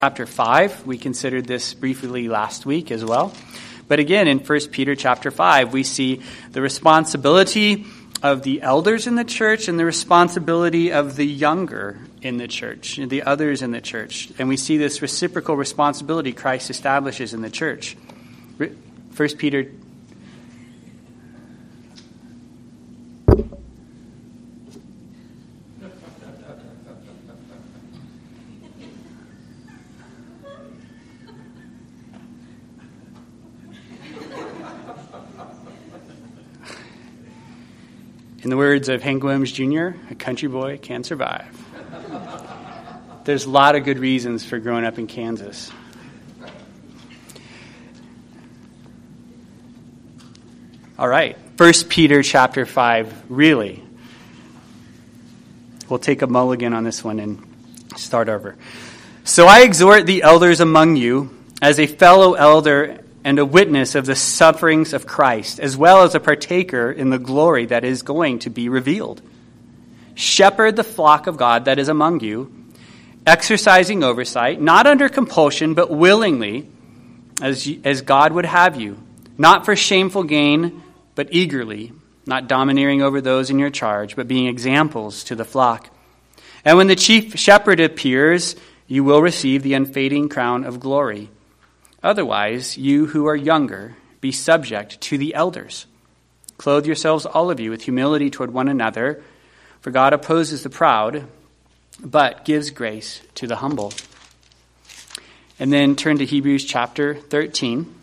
Chapter 5, we considered this briefly last week as well. But again, in 1 Peter chapter 5, we see the responsibility of the elders in the church and the responsibility of the younger in the church, the others in the church. And we see this reciprocal responsibility Christ establishes in the church. 1 Peter In the words of Hank Williams Jr., a country boy can survive. There's a lot of good reasons for growing up in Kansas. All right, 1 Peter chapter 5, really. We'll take a mulligan on this one and start over. So I exhort the elders among you, as a fellow elder and a witness of the sufferings of Christ, as well as a partaker in the glory that is going to be revealed. Shepherd the flock of God that is among you, exercising oversight, not under compulsion, but willingly, as God would have you, not for shameful gain, but eagerly, not domineering over those in your charge, but being examples to the flock. And when the chief shepherd appears, you will receive the unfading crown of glory. Otherwise, you who are younger, be subject to the elders. Clothe yourselves, all of you, with humility toward one another, for God opposes the proud, but gives grace to the humble. And then turn to Hebrews chapter 13.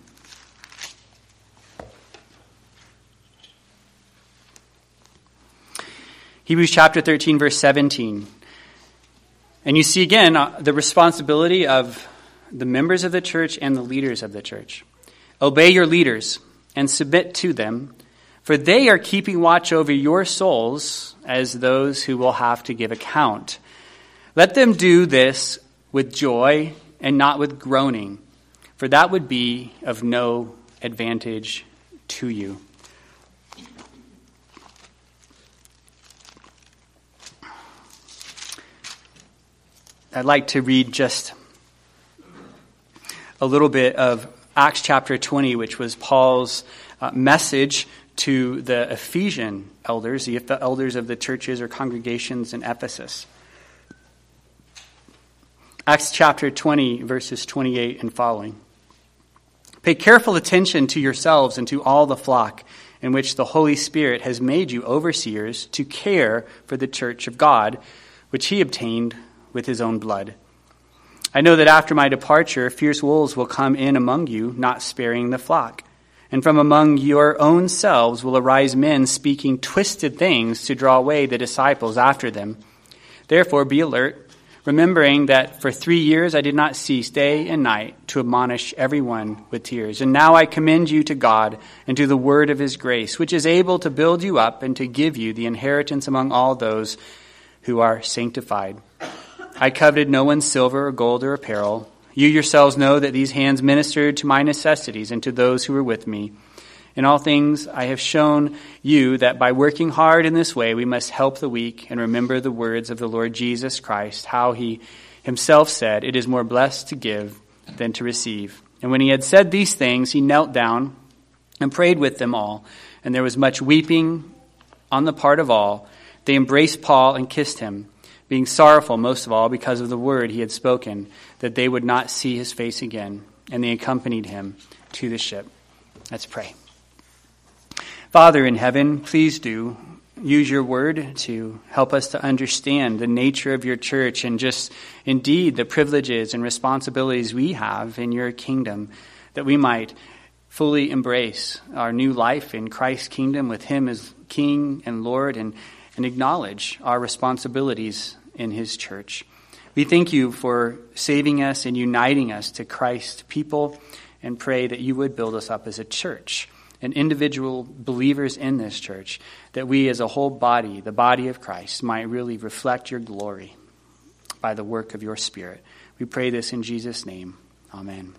Hebrews chapter 13, verse 17. And you see again the responsibility of the members of the church and the leaders of the church. Obey your leaders and submit to them, for they are keeping watch over your souls as those who will have to give account. Let them do this with joy and not with groaning, for that would be of no advantage to you. I'd like to read just a little bit of Acts chapter 20, which was Paul's message to the Ephesian elders, the elders of the churches or congregations in Ephesus. Acts chapter 20, verses 28 and following. Pay careful attention to yourselves and to all the flock in which the Holy Spirit has made you overseers to care for the church of God, which he obtained with his own blood. I know that after my departure, fierce wolves will come in among you, not sparing the flock. And from among your own selves will arise men speaking twisted things to draw away the disciples after them. Therefore, be alert, remembering that for 3 years I did not cease day and night to admonish everyone with tears. And now I commend you to God and to the word of his grace, which is able to build you up and to give you the inheritance among all those who are sanctified. I coveted no one's silver or gold or apparel. You yourselves know that these hands ministered to my necessities and to those who were with me. In all things I have shown you that by working hard in this way we must help the weak and remember the words of the Lord Jesus Christ, how he himself said, "It is more blessed to give than to receive." And when he had said these things, he knelt down and prayed with them all. And there was much weeping on the part of all. They embraced Paul and kissed him, being sorrowful most of all because of the word he had spoken, that they would not see his face again. And they accompanied him to the ship. Let's pray. Father in heaven, please do use your word to help us to understand the nature of your church and just indeed the privileges and responsibilities we have in your kingdom, that we might fully embrace our new life in Christ's kingdom with him as King and Lord, and acknowledge our responsibilities in his church. We thank you for saving us and uniting us to Christ's people, and pray that you would build us up as a church and individual believers in this church, that we as a whole body, the body of Christ, might really reflect your glory by the work of your Spirit. We pray this in Jesus' name. Amen.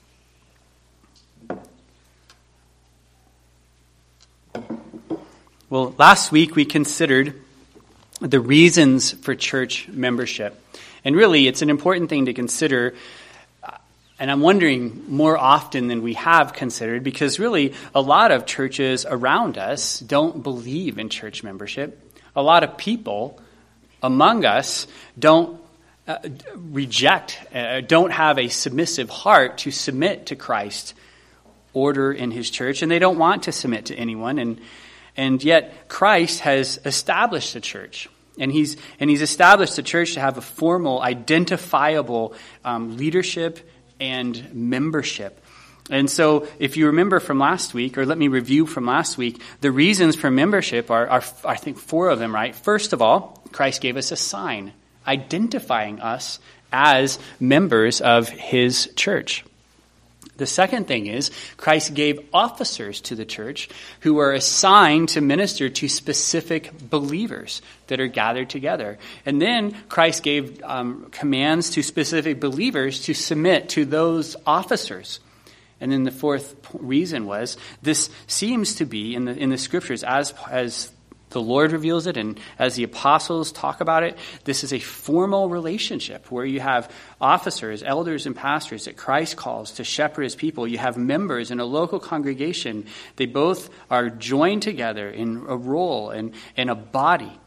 Well, last week we considered the reasons for church membership. And really, it's an important thing to consider And I'm wondering more often than we have considered, because really a lot of churches around us don't believe in church membership. A lot of people among us don't don't have a submissive heart to submit to Christ's order in his church, and they don't want to submit to anyone. And yet Christ has established a church. And he's established the church to have a formal, identifiable leadership and membership. And so if you remember from last week, or let me review from last week, the reasons for membership are I think 4 of them, right? First of all, Christ gave us a sign identifying us as members of his church. The second thing is Christ gave officers to the church who are assigned to minister to specific believers that are gathered together. And then Christ gave commands to specific believers to submit to those officers. And then the fourth reason was this seems to be in the scriptures as the Lord reveals it, and as the apostles talk about it, this is a formal relationship where you have officers, elders, and pastors that Christ calls to shepherd his people. You have members in a local congregation. They both are joined together in a role and in a body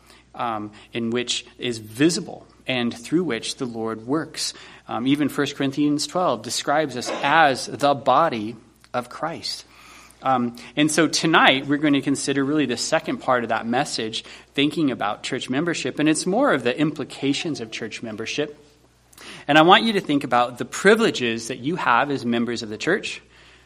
in which is visible and through which the Lord works. Even 1 Corinthians 12 describes us as the body of Christ. And so tonight we're going to consider really the second part of that message, thinking about church membership, and it's more of the implications of church membership. And I want you to think about the privileges that you have as members of the church.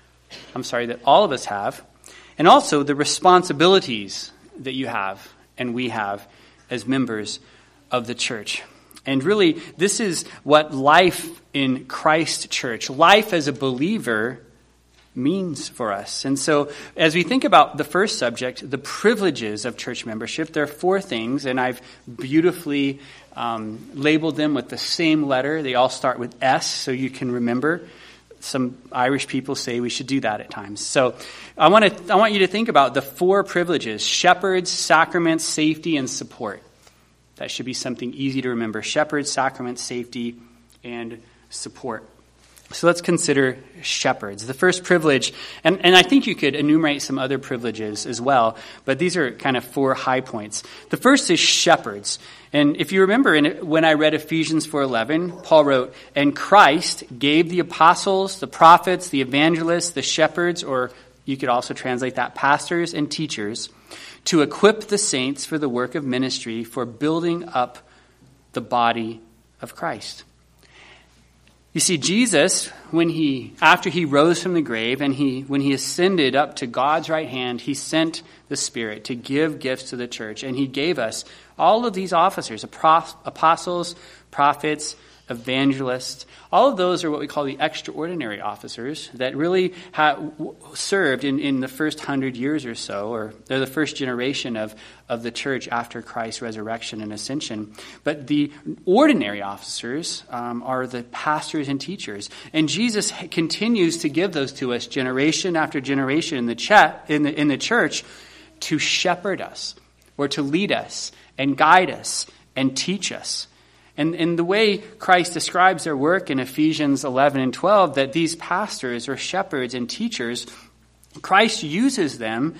That all of us have, and also the responsibilities that you have and we have as members of the church. And really, this is what life in Christ Church, life as a believer, means for us. And so as we think about the first subject, the privileges of church membership, there are 4 things, and I've beautifully labeled them with the same letter. They all start with S, so you can remember. Some Irish people say we should do that at times. So I want you to think about the 4 privileges: shepherds, sacraments, safety, and support. That should be something easy to remember: shepherds, sacraments, safety, and support. So let's consider shepherds. The first privilege, and I think you could enumerate some other privileges as well, but these are kind of 4 high points. The first is shepherds. And if you remember when I read Ephesians 4:11, Paul wrote, "And Christ gave the apostles, the prophets, the evangelists, the shepherds," or you could also translate that, pastors and teachers, "to equip the saints for the work of ministry, for building up the body of Christ." You see, Jesus, after he rose from the grave and when he ascended up to God's right hand, he sent the Spirit to give gifts to the church. And he gave us all of these officers, apostles, prophets, evangelists. All of those are what we call the extraordinary officers that really served in the first 100 years or so, or they're the first generation of the church after Christ's resurrection and ascension. But the ordinary officers are the pastors and teachers. And Jesus continues to give those to us generation after generation in the church to shepherd us, or to lead us and guide us and teach us. And the way Christ describes their work in Ephesians 11 and 12, that these pastors or shepherds and teachers, Christ uses them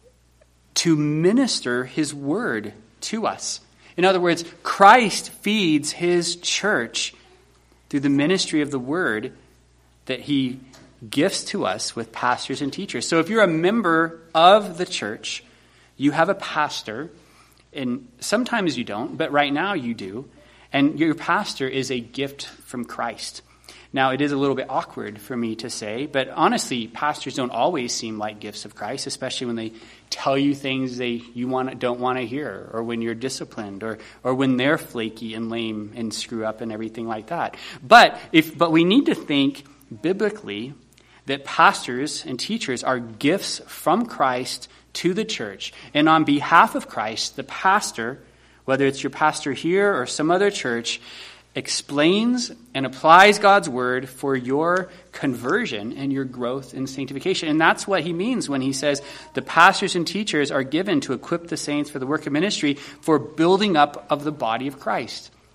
to minister his word to us. In other words, Christ feeds his church through the ministry of the word that he gifts to us with pastors and teachers. So if you're a member of the church, you have a pastor, and sometimes you don't, but right now you do. And your pastor is a gift from Christ. Now, it is a little bit awkward for me to say, but honestly, pastors don't always seem like gifts of Christ, especially when they tell you things you don't want to hear, or when you're disciplined, or when they're flaky and lame and screw up and everything like that. But we need to think biblically that pastors and teachers are gifts from Christ to the church. And on behalf of Christ, the pastor, whether it's your pastor here or some other church, explains and applies God's word for your conversion and your growth in sanctification. And that's what he means when he says the pastors and teachers are given to equip the saints for the work of ministry, for building up of the body of Christ.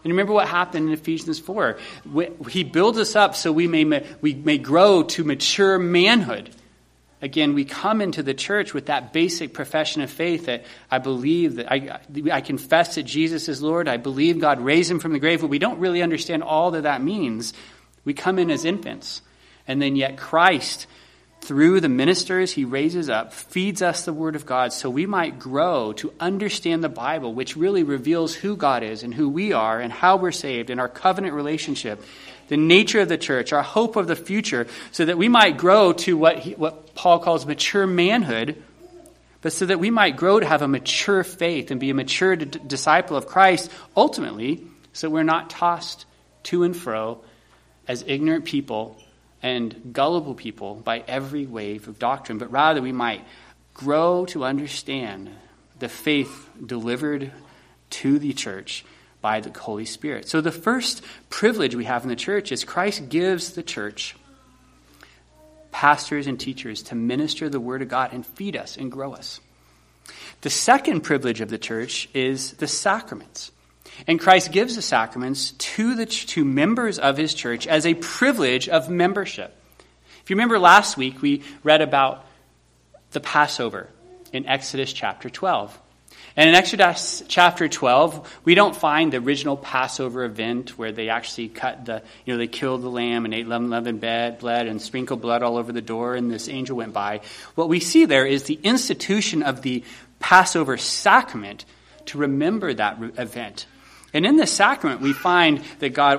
And remember what happened in Ephesians 4. He builds us up so we may grow to mature manhood. Again, we come into the church with that basic profession of faith that I believe, that I confess that Jesus is Lord. I believe God raised him from the grave, but we don't really understand all that means. We come in as infants. And then yet Christ, through the ministers he raises up, feeds us the word of God so we might grow to understand the Bible, which really reveals who God is and who we are and how we're saved and our covenant relationship, the nature of the church, our hope of the future, so that we might grow to what Paul calls mature manhood, but so that we might grow to have a mature faith and be a mature disciple of Christ, ultimately, so we're not tossed to and fro as ignorant people and gullible people by every wave of doctrine, but rather we might grow to understand the faith delivered to the church by the Holy Spirit. So the first privilege we have in the church is Christ gives the church pastors and teachers to minister the word of God and feed us and grow us. The second privilege of the church is the sacraments. And Christ gives the sacraments to members of his church as a privilege of membership. If you remember last week, we read about the Passover in Exodus chapter 12. And in Exodus chapter 12, we don't find the original Passover event where they actually they killed the lamb and ate leavened bread and sprinkled blood all over the door and this angel went by. What we see there is the institution of the Passover sacrament to remember that event. And in this sacrament, we find that God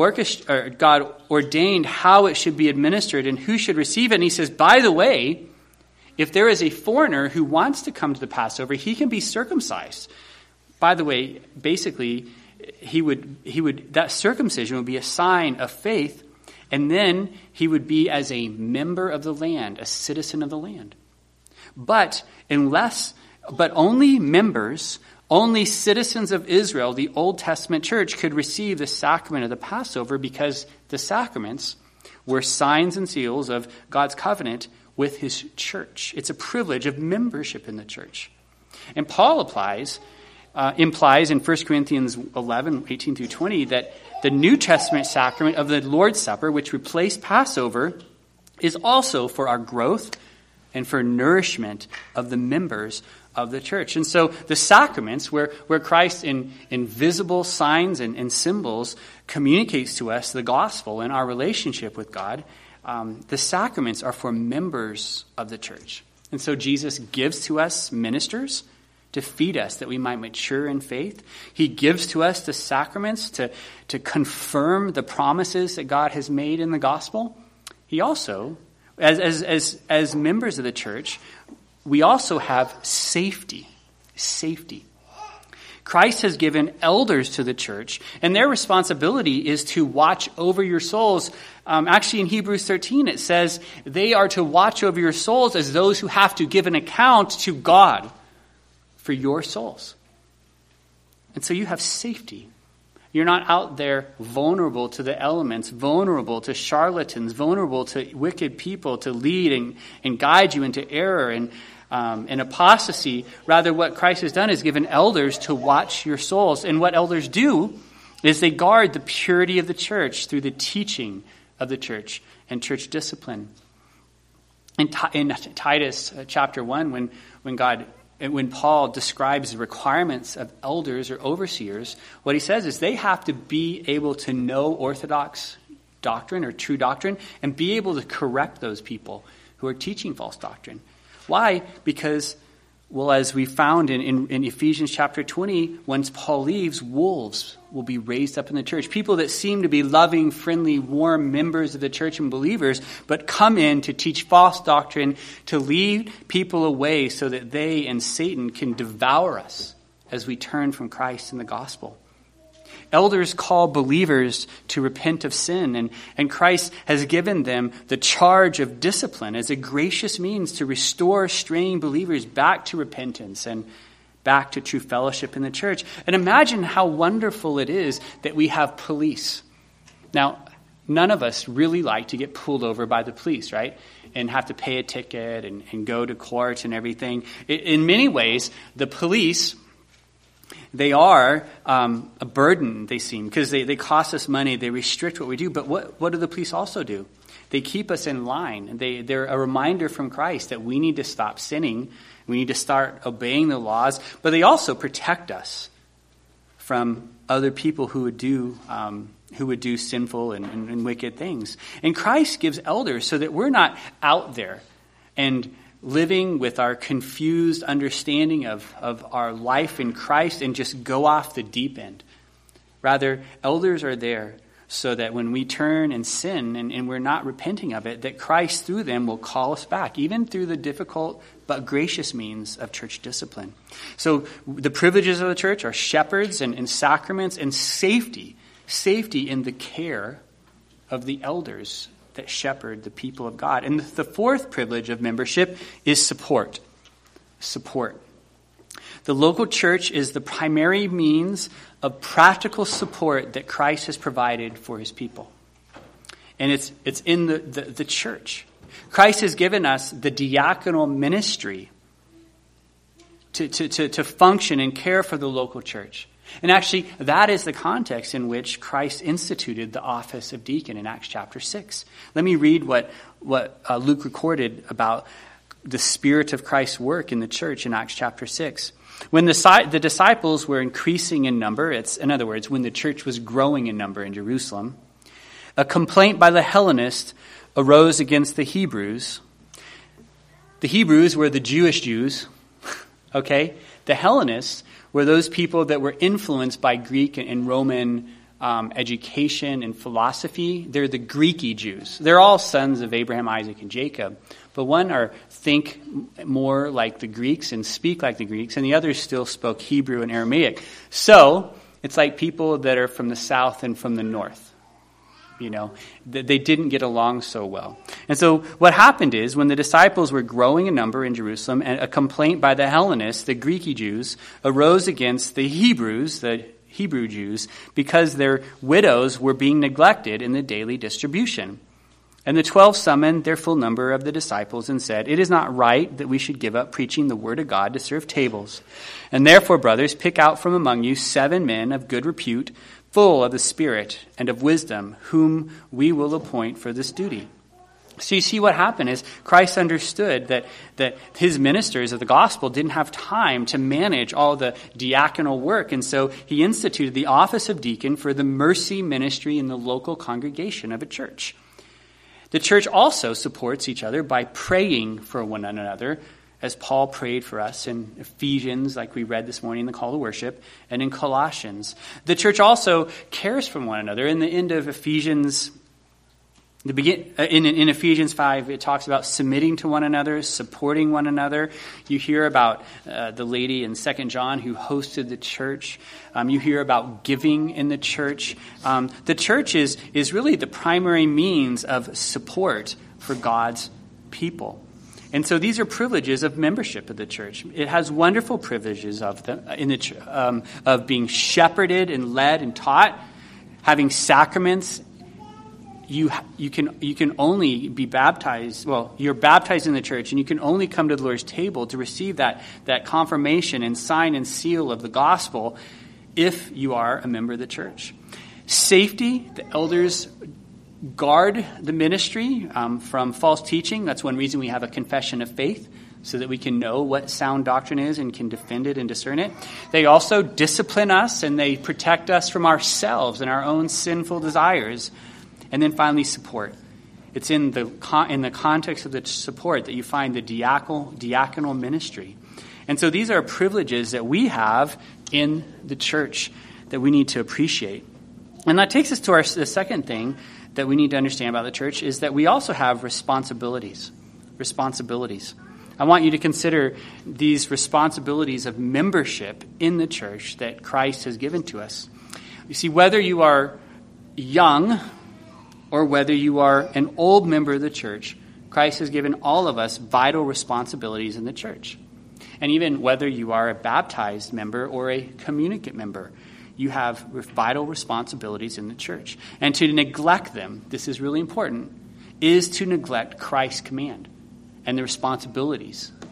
ordained how it should be administered and who should receive it. And he says, by the way, if there is a foreigner who wants to come to the Passover, he can be circumcised. By the way, basically, that circumcision would be a sign of faith, and then he would be as a member of the land, a citizen of the land. But only members, only citizens of Israel, the Old Testament church, could receive the sacrament of the Passover because the sacraments were signs and seals of God's covenant with his church. It's a privilege of membership in the church. And Paul implies in 1 Corinthians 11, 18 through 20, that the New Testament sacrament of the Lord's Supper, which replaced Passover, is also for our growth and for nourishment of the members of the church. And so the sacraments, where Christ in visible signs and symbols communicates to us the gospel and our relationship with God, the sacraments are for members of the church. And so Jesus gives to us ministers to feed us that we might mature in faith. He gives to us the sacraments to confirm the promises that God has made in the gospel. He also, as members of the church, we also have safety. Safety. Christ has given elders to the church, and their responsibility is to watch over your souls. Actually, in Hebrews 13, it says they are to watch over your souls as those who have to give an account to God for your souls. And so you have safety. You're not out there vulnerable to the elements, vulnerable to charlatans, vulnerable to wicked people to lead and guide you into error and apostasy. Rather, what Christ has done is given elders to watch your souls. And what elders do is they guard the purity of the church through the teaching of the church and church discipline. In Titus chapter 1, when Paul describes the requirements of elders or overseers, what he says is they have to be able to know orthodox doctrine or true doctrine and be able to correct those people who are teaching false doctrine. Why? Because, as we found in Ephesians chapter 20, once Paul leaves, wolves will be raised up in the church. People that seem to be loving, friendly, warm members of the church and believers, but come in to teach false doctrine, to lead people away so that they and Satan can devour us as we turn from Christ and the gospel. Elders call believers to repent of sin, and Christ has given them the charge of discipline as a gracious means to restore straying believers back to repentance and back to true fellowship in the church. And imagine how wonderful it is that we have police. Now, none of us really like to get pulled over by the police, right? And have to pay a ticket and go to court and everything. In many ways, the police They are a burden, they seem, because they cost us money, they restrict what we do. But what do the police also do? They keep us in line. They're a reminder from Christ that we need to stop sinning. We need to start obeying the laws. But they also protect us from other people who would do sinful and wicked things. And Christ gives elders so that we're not out there and living with our confused understanding of our life in Christ and just go off the deep end. Rather, elders are there so that when we turn and sin and we're not repenting of it, that Christ through them will call us back, even through the difficult but gracious means of church discipline. So the privileges of the church are shepherds and sacraments and safety in the care of the elders that shepherd the people of God. And the fourth privilege of membership is support. Support. The local church is the primary means of practical support that Christ has provided for his people. And it's in the church. Christ has given us the diaconal ministry to function and care for the local church. And actually, that is the context in which Christ instituted the office of deacon in Acts chapter 6. Let me read what Luke recorded about the Spirit of Christ's work in the church in Acts chapter 6. When the disciples were increasing in number, in other words, when the church was growing in number in Jerusalem, a complaint by the Hellenists arose against the Hebrews. The Hebrews were the Jewish Jews, okay? The Hellenists were those people that were influenced by Greek and Roman education and philosophy. They're the Greeky Jews. They're all sons of Abraham, Isaac, and Jacob. But one think more like the Greeks and speak like the Greeks, and the others still spoke Hebrew and Aramaic. So it's like people that are from the south and from the north. You know, they didn't get along so well. And so what happened is when the disciples were growing in number in Jerusalem, and a complaint by the Hellenists, the Greeky Jews, arose against the Hebrews, the Hebrew Jews, because their widows were being neglected in the daily distribution. And the 12 summoned their full number of the disciples and said, "It is not right that we should give up preaching the word of God to serve tables. And therefore, brothers, pick out from among you 7 men of good repute, full of the Spirit and of wisdom, whom we will appoint for this duty." So you see what happened is Christ understood that his ministers of the gospel didn't have time to manage all the diaconal work. And so he instituted the office of deacon for the mercy ministry in the local congregation of a church. The church also supports each other by praying for one another, as Paul prayed for us in Ephesians, like we read this morning in the call to worship, and in Colossians. The church also cares for one another. In the end of Ephesians, in Ephesians 5, it talks about submitting to one another, supporting one another. You hear about the lady in 2 John who hosted the church. You hear about giving in the church. The church is really the primary means of support for God's people. And so these are privileges of membership of the church. It has wonderful privileges of being shepherded and led and taught, having sacraments. You can only be baptized. Well, you're baptized in the church, and you can only come to the Lord's table to receive that confirmation and sign and seal of the gospel if you are a member of the church. Safety, the elders guard the ministry from false teaching. That's one reason we have a confession of faith, so that we can know what sound doctrine is and can defend it and discern it. They also discipline us, and they protect us from ourselves and our own sinful desires. And then finally, support. It's in the context of the support that you find the diaconal ministry. And so these are privileges that we have in the church that we need to appreciate. And that takes us to the second thing that we need to understand about the church, is that we also have responsibilities. Responsibilities. I want you to consider these responsibilities of membership in the church that Christ has given to us. You see, whether you are young or whether you are an old member of the church, Christ has given all of us vital responsibilities in the church. And even whether you are a baptized member or a communicant member, you have vital responsibilities in the church. And to neglect them, this is really important, is to neglect Christ's command and the responsibilities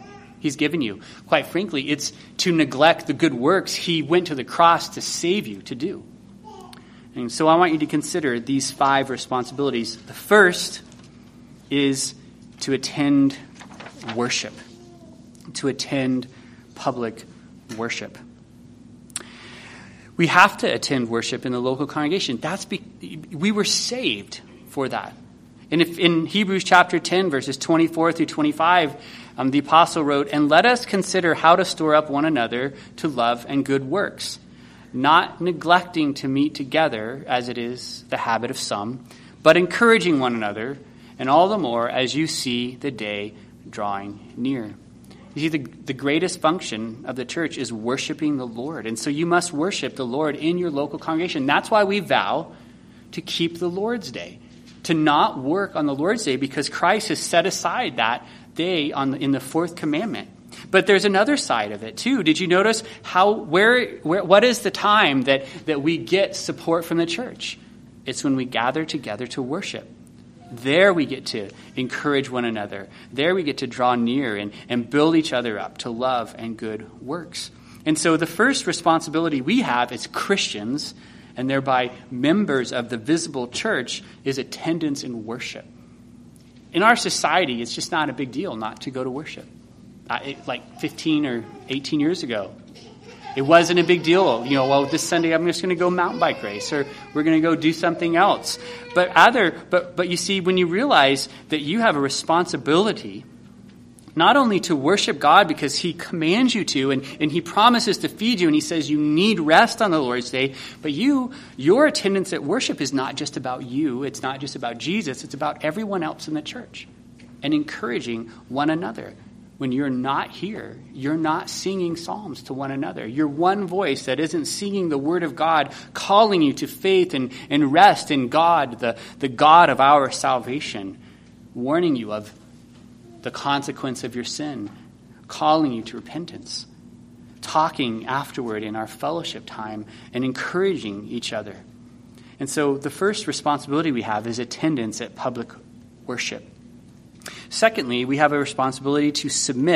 he's given you. Quite frankly, it's to neglect the good works he went to the cross to save you to do. And so I want you to consider these 5 responsibilities. The first is to attend worship, to attend public worship. We have to attend worship in the local congregation. We were saved for that. And if in Hebrews chapter 10, verses 24 through 25, the apostle wrote, "And let us consider how to store up one another to love and good works, not neglecting to meet together, as it is the habit of some, but encouraging one another, and all the more as you see the day drawing near." You see, the greatest function of the church is worshiping the Lord. And so you must worship the Lord in your local congregation. That's why we vow to keep the Lord's Day, to not work on the Lord's Day, because Christ has set aside that day in the 4th commandment. But there's another side of it too. Did you notice what is the time that we get support from the church? It's when we gather together to worship. There we get to encourage one another. There we get to draw near and build each other up to love and good works. And so the first responsibility we have as Christians, and thereby members of the visible church, is attendance in worship. In our society, it's just not a big deal not to go to worship. Like 15 or 18 years ago, it wasn't a big deal. Well, this Sunday I'm just going to go mountain bike race, or we're going to go do something else. But you see, when you realize that you have a responsibility not only to worship God because he commands you to, and he promises to feed you, and he says you need rest on the Lord's Day, but your attendance at worship is not just about you. It's not just about Jesus. It's about everyone else in the church and encouraging one another. When you're not here, you're not singing psalms to one another. You're one voice that isn't singing the word of God, calling you to faith and rest in God, the God of our salvation, warning you of the consequence of your sin, calling you to repentance, talking afterward in our fellowship time and encouraging each other. And so the first responsibility we have is attendance at public worship. Secondly, we have a responsibility to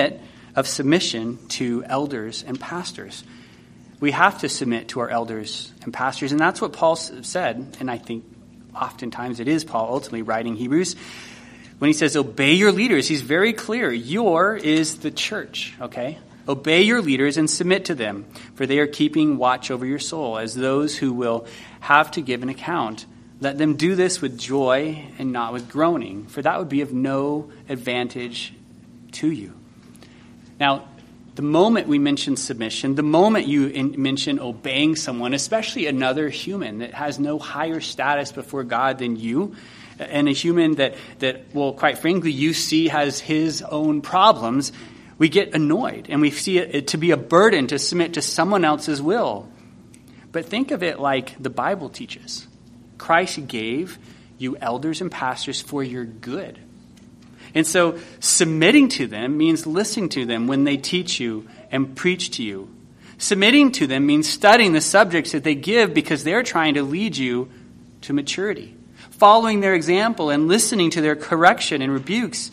submission to elders and pastors. We have to submit to our elders and pastors, and that's what Paul said, and I think oftentimes it is Paul ultimately writing Hebrews. When he says, obey your leaders, he's very clear. Your is the church, okay? Obey your leaders and submit to them, for they are keeping watch over your soul as those who will have to give an account. Let them do this with joy and not with groaning, for that would be of no advantage to you. Now, the moment we mention submission, the moment you mention obeying someone, especially another human that has no higher status before God than you, and a human that well, quite frankly, you see has his own problems, we get annoyed, and we see it to be a burden to submit to someone else's will. But think of it like the Bible teaches. Christ gave you elders and pastors for your good. And so submitting to them means listening to them when they teach you and preach to you. Submitting to them means studying the subjects that they give because they're trying to lead you to maturity. Following their example and listening to their correction and rebukes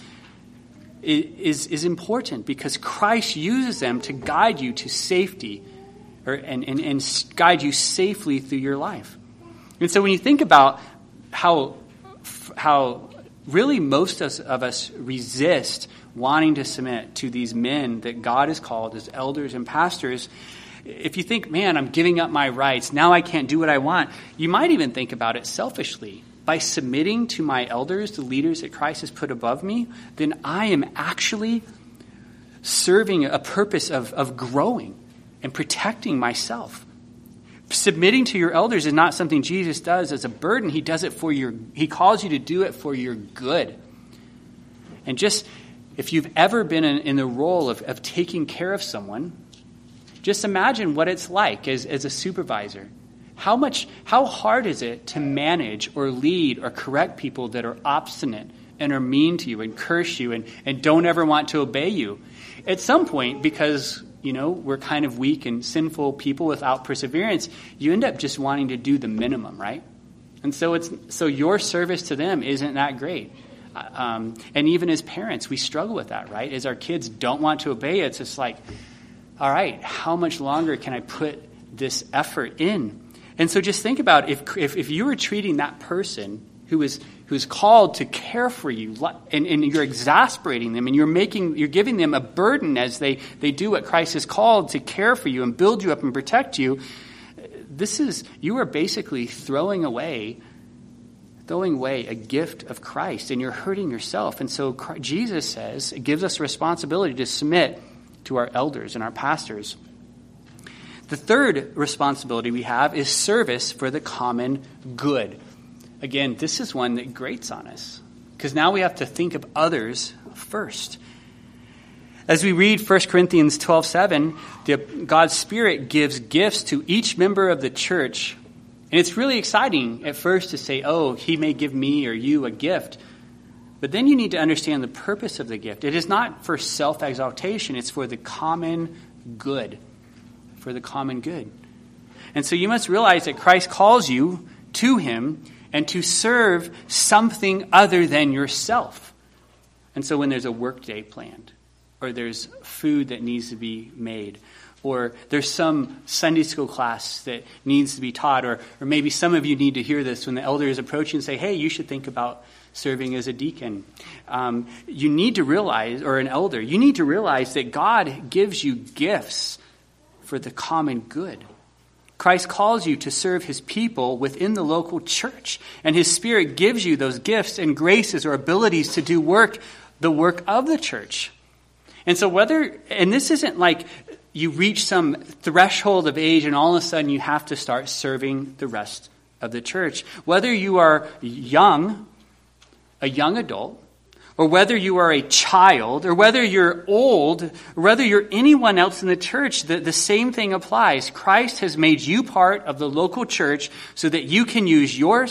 is important because Christ uses them to guide you to safety and guide you safely through your life. And so when you think about how really most of us resist wanting to submit to these men that God has called as elders and pastors, if you think, man, I'm giving up my rights, now I can't do what I want, you might even think about it selfishly. By submitting to my elders, the leaders that Christ has put above me, then I am actually serving a purpose of growing and protecting myself. Submitting to your elders is not something Jesus does as a burden. He does it he calls you to do it for your good. And just, if you've ever been in the role of taking care of someone, just imagine what it's like as a supervisor. How hard is it to manage or lead or correct people that are obstinate and are mean to you and curse you and don't ever want to obey you? At some point, because we're kind of weak and sinful people without perseverance, you end up just wanting to do the minimum, right? And so your service to them isn't that great. And even as parents, we struggle with that, right? As our kids don't want to obey, it's just like, all right, how much longer can I put this effort in? And so just think about if you were treating that person who's called to care for you, and you're exasperating them, and you're giving them a burden as they do what Christ has called to care for you and build you up and protect you, you are basically throwing away a gift of Christ, and you're hurting yourself. And so Jesus says, it gives us a responsibility to submit to our elders and our pastors. The third responsibility we have is service for the common good. Again, this is one that grates on us, because now we have to think of others first. As we read 1 Corinthians 12:7, God's Spirit gives gifts to each member of the church. And it's really exciting at first to say, oh, he may give me or you a gift. But then you need to understand the purpose of the gift. It is not for self-exaltation. It's for the common good. For the common good. And so you must realize that Christ calls you to him and to serve something other than yourself. And so when there's a work day planned, or there's food that needs to be made, or there's some Sunday school class that needs to be taught, or maybe some of you need to hear this when the elder is approaching and say, hey, you should think about serving as a deacon. You need to realize, or an elder, you need to realize that God gives you gifts for the common good. Christ calls you to serve his people within the local church, and his Spirit gives you those gifts and graces or abilities to do the work of the church. And so and this isn't like you reach some threshold of age and all of a sudden you have to start serving the rest of the church. Whether you are a young adult, or whether you are a child, or whether you're old, or whether you're anyone else in the church, the same thing applies. Christ has made you part of the local church so that you can use your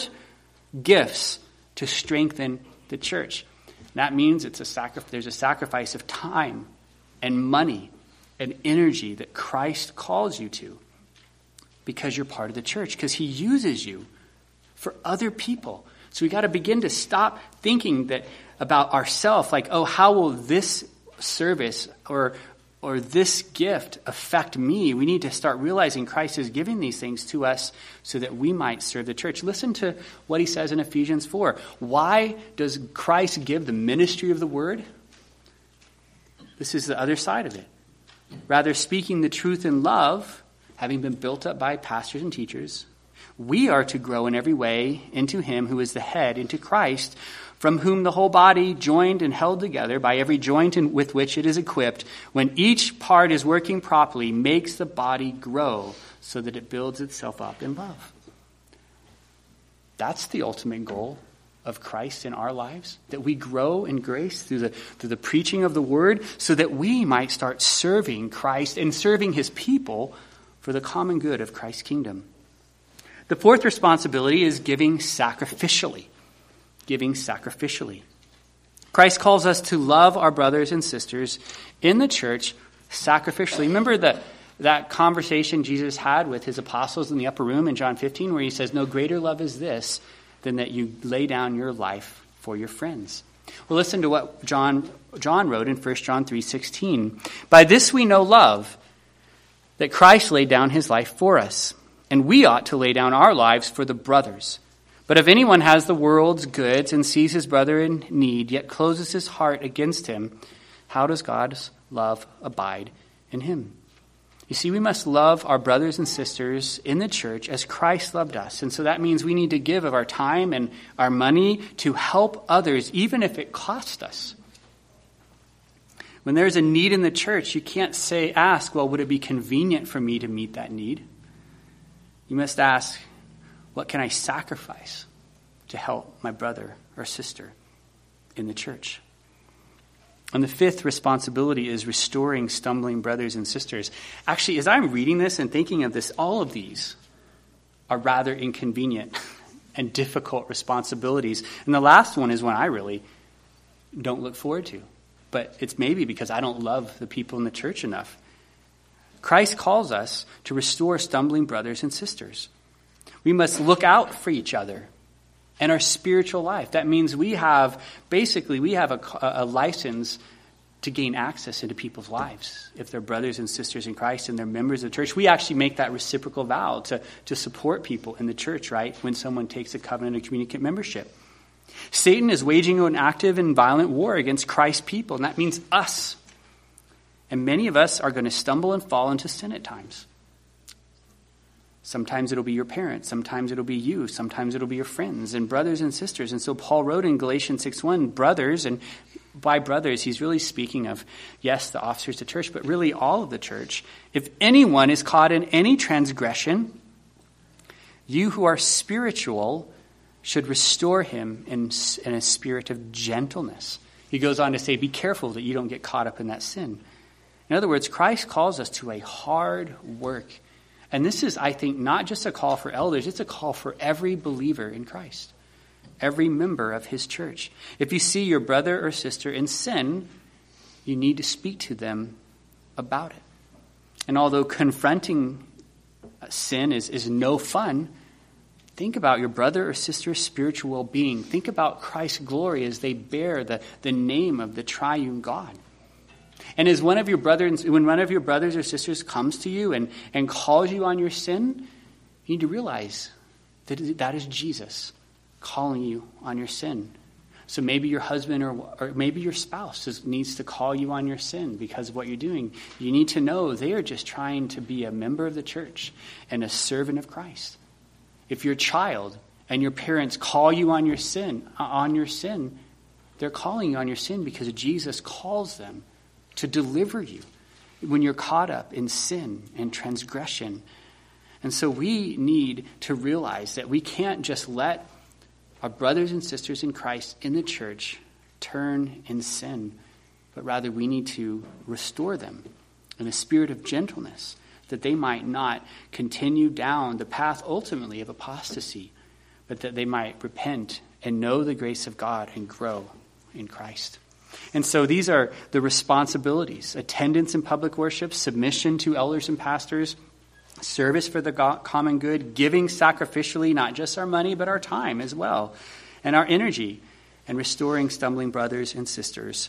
gifts to strengthen the church. That means there's a sacrifice of time and money and energy that Christ calls you to because you're part of the church, because he uses you for other people. So we got to begin to stop thinking about ourselves, like, oh, how will this service or this gift affect me? We need to start realizing Christ is giving these things to us so that we might serve the church. Listen to what he says in Ephesians 4. Why does Christ give the ministry of the word? This is the other side of it. Rather, speaking the truth in love, having been built up by pastors and teachers, we are to grow in every way into him who is the head, into Christ, from whom the whole body, joined and held together by every joint with which it is equipped, when each part is working properly, makes the body grow so that it builds itself up in love. That's the ultimate goal of Christ in our lives, that we grow in grace through the preaching of the word so that we might start serving Christ and serving his people for the common good of Christ's kingdom. The fourth responsibility is giving sacrificially. Giving sacrificially. Christ calls us to love our brothers and sisters in the church sacrificially. Remember that conversation Jesus had with his apostles in the upper room in John 15 where he says, no greater love is this than that you lay down your life for your friends. Well, listen to what John wrote in 1 John 3:16. By this we know love, that Christ laid down his life for us, and we ought to lay down our lives for the brothers. But if anyone has the world's goods and sees his brother in need, yet closes his heart against him, how does God's love abide in him? You see, we must love our brothers and sisters in the church as Christ loved us. And so that means we need to give of our time and our money to help others, even if it costs us. When there's a need in the church, you can't ask, well, would it be convenient for me to meet that need? You must ask, what can I sacrifice to help my brother or sister in the church? And the fifth responsibility is restoring stumbling brothers and sisters. Actually, as I'm reading this and thinking of this, all of these are rather inconvenient and difficult responsibilities. And the last one is one I really don't look forward to. But it's maybe because I don't love the people in the church enough. Christ calls us to restore stumbling brothers and sisters. We must look out for each other and our spiritual life. That means we have a license to gain access into people's lives. If they're brothers and sisters in Christ and they're members of the church, we actually make that reciprocal vow to support people in the church, right? When someone takes a covenant of communicant membership. Satan is waging an active and violent war against Christ's people, and that means us. And many of us are going to stumble and fall into sin at times. Sometimes it'll be your parents. Sometimes it'll be you. Sometimes it'll be your friends and brothers and sisters. And so Paul wrote in Galatians 6:1, brothers, and by brothers, he's really speaking of, yes, the officers of the church, but really all of the church. If anyone is caught in any transgression, you who are spiritual should restore him in a spirit of gentleness. He goes on to say, be careful that you don't get caught up in that sin. In other words, Christ calls us to a hard work. And this is, I think, not just a call for elders, it's a call for every believer in Christ, every member of his church. If you see your brother or sister in sin, you need to speak to them about it. And although confronting sin is no fun, think about your brother or sister's spiritual well-being. Think about Christ's glory as they bear the name of the triune God. And as when one of your brothers or sisters comes to you and calls you on your sin, you need to realize that is Jesus calling you on your sin. So maybe your husband or maybe your spouse needs to call you on your sin because of what you're doing. You need to know they are just trying to be a member of the church and a servant of Christ. If your child and your parents call you on your sin, they're calling you on your sin because Jesus calls them to deliver you when you're caught up in sin and transgression. And so we need to realize that we can't just let our brothers and sisters in Christ in the church turn in sin, but rather we need to restore them in a spirit of gentleness, that they might not continue down the path ultimately of apostasy, but that they might repent and know the grace of God and grow in Christ. And so these are the responsibilities: attendance in public worship, submission to elders and pastors, service for the common good, giving sacrificially not just our money but our time as well, and our energy, and restoring stumbling brothers and sisters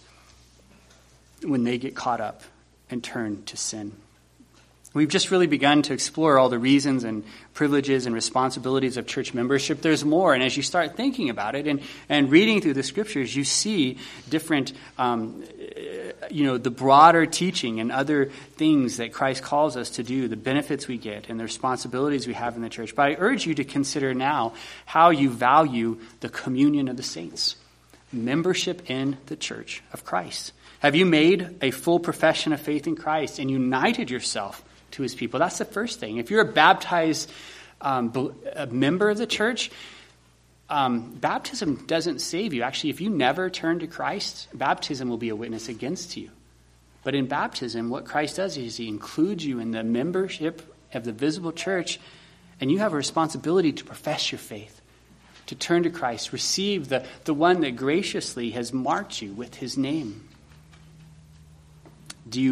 when they get caught up and turn to sin. We've just really begun to explore all the reasons and privileges and responsibilities of church membership. There's more, and as you start thinking about it and reading through the scriptures, you see different, the broader teaching and other things that Christ calls us to do, the benefits we get and the responsibilities we have in the church. But I urge you to consider now how you value the communion of the saints, membership in the church of Christ. Have you made a full profession of faith in Christ and united yourself to his people? That's the first thing. If you're a baptized a member of the church, baptism doesn't save you. Actually, if you never turn to Christ, baptism will be a witness against you. But in baptism, what Christ does is he includes you in the membership of the visible church, and you have a responsibility to profess your faith, to turn to Christ, receive the one that graciously has marked you with his name. Do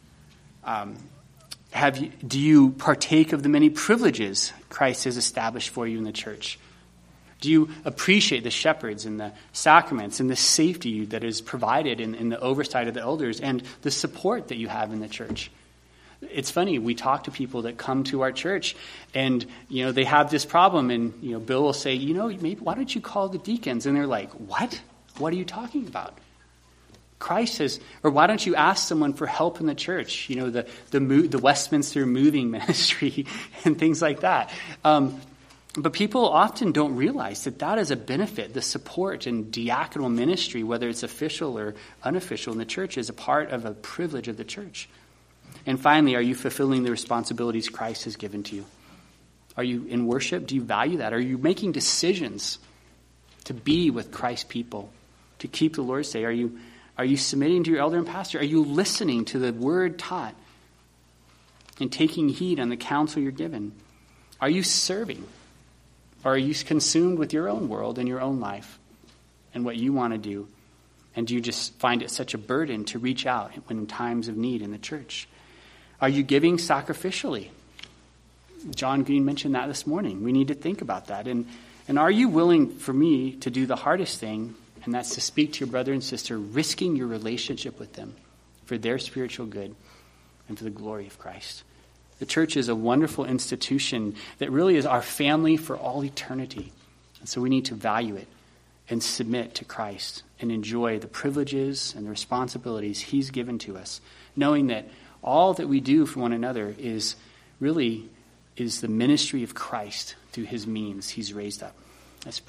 you partake of the many privileges Christ has established for you in the church? Do you appreciate the shepherds and the sacraments and the safety that is provided in the oversight of the elders and the support that you have in the church? It's funny, we talk to people that come to our church and, they have this problem, and, Bill will say, maybe why don't you call the deacons? And they're like, what? What are you talking about? Christ says, or why don't you ask someone for help in the church? The Westminster moving ministry and things like that. But people often don't realize that is a benefit. The support and diaconal ministry, whether it's official or unofficial in the church, is a part of a privilege of the church. And finally, are you fulfilling the responsibilities Christ has given to you? Are you in worship? Do you value that? Are you making decisions to be with Christ's people, to keep the Lord's Day? Are you submitting to your elder and pastor? Are you listening to the word taught and taking heed on the counsel you're given? Are you serving? Or are you consumed with your own world and your own life and what you want to do? And do you just find it such a burden to reach out when in times of need in the church? Are you giving sacrificially? John Green mentioned that this morning. We need to think about that. And And are you willing for me to do the hardest thing, and that's to speak to your brother and sister, risking your relationship with them for their spiritual good and for the glory of Christ? The church is a wonderful institution that really is our family for all eternity. And so we need to value it and submit to Christ and enjoy the privileges and the responsibilities he's given to us, knowing that all that we do for one another is the ministry of Christ through his means he's raised up. Let's pray.